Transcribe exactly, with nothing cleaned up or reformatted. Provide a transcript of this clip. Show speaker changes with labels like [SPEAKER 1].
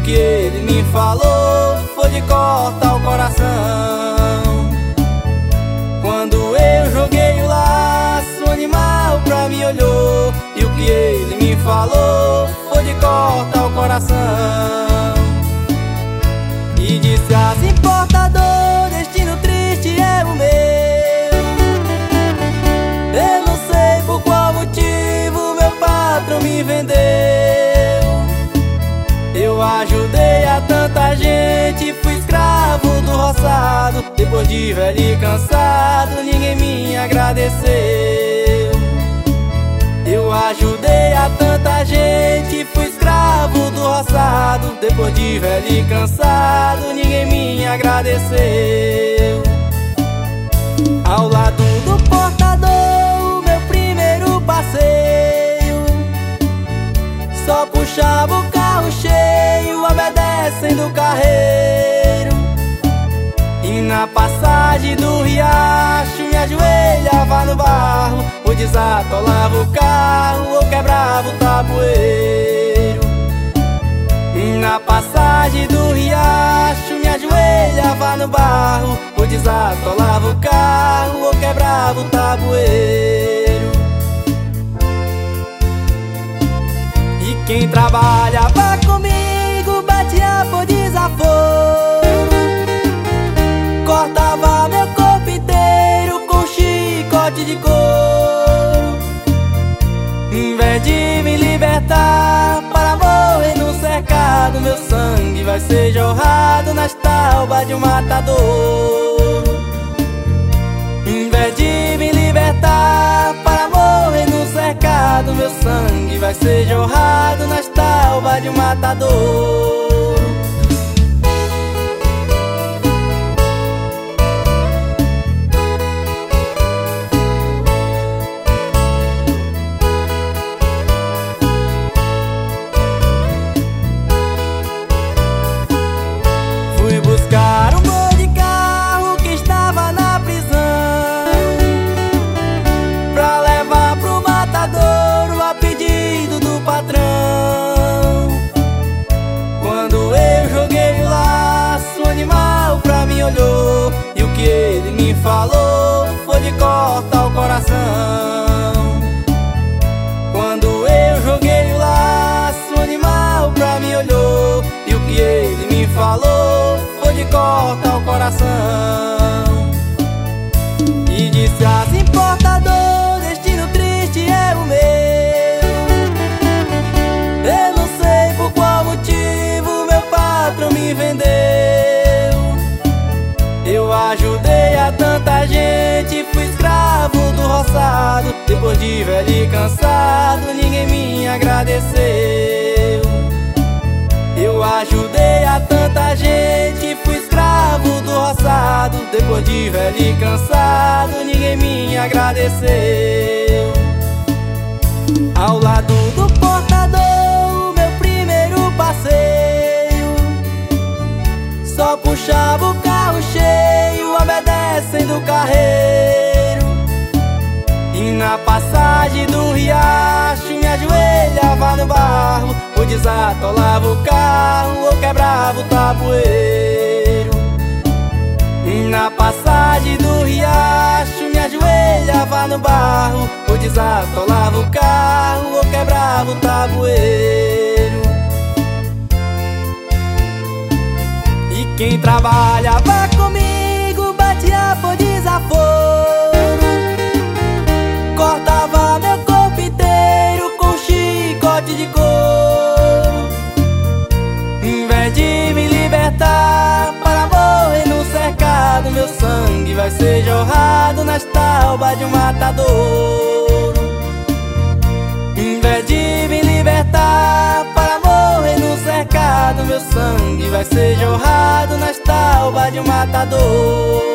[SPEAKER 1] que ele me falou foi de cortar o coração. Quando eu joguei o laço, o animal pra mim olhou, e o que ele me falou foi de cortar o coração. E disse assim: portador, destino triste é o meu. Eu não sei por qual motivo meu patrão me vendeu. Eu ajudei a tanta gente, fui escravo do roçado. Depois de velho e cansado, ninguém me agradeceu. Eu ajudei a tanta gente, fui escravo do roçado. Depois de velho e cansado, ninguém me agradeceu. Ao lado do portador, meu primeiro passeio, só puxava o carro cheio, obedecendo o carreiro. E na passagem do riacho me ajoelhava no barro, ou desatolava o carro ou quebrava o tabueiro. E na passagem do riacho me ajoelhava no barro, ou desatolava o carro ou quebrava o tabueiro. E quem trabalhava comigo batia por desaforo, cortava meu corpo inteiro com chicote de couro. Em vez de me libertar para morrer no cercado, meu sangue vai ser jorrado nas taubas de um matador. Em vez de me libertar para morrer no cercado, meu sangue vai ser jorrado nas taubas de um matador. Fui buscar um bom de carro que estava na prisão, pra levar pro matadouro a pedido do patrão. Quando eu joguei o laço, o animal pra mim olhou, e o que ele me falou foi de cortar o coração. Quando eu joguei o laço, o animal pra mim olhou, e o que ele me falou foi de cortar o coração. E disse assim: portador, destino triste é o meu. Eu não sei por qual motivo meu patrão me vendeu. Eu ajudei a tanta gente, fui escravo do roçado. Depois de velho e cansado, ninguém me agradeceu. Eu ajudei a tanta gente, fui escravo do roçado. Depois de velho e cansado, ninguém me agradeceu. Ao lado do portador, meu primeiro passeio, só puxava o carro cheio, obedecendo o carreiro. E na passagem do riacho me ajoelhava no barro, ou desatolava o carro ou quebrava o tabueiro. E na passagem do riacho me ajoelhava no barro, ou desatolava o carro ou quebrava o tabueiro. E quem trabalhava comigo batia por desaforo, cortava meu corpo inteiro com chicote de couro. Em vez de me libertar para morrer no cercado, meu sangue vai ser jorrado nas taubas de um matadouro. Em vez de me libertar para morrer no cercado, meu sangue vai ser jorrado nas taubas de um matador.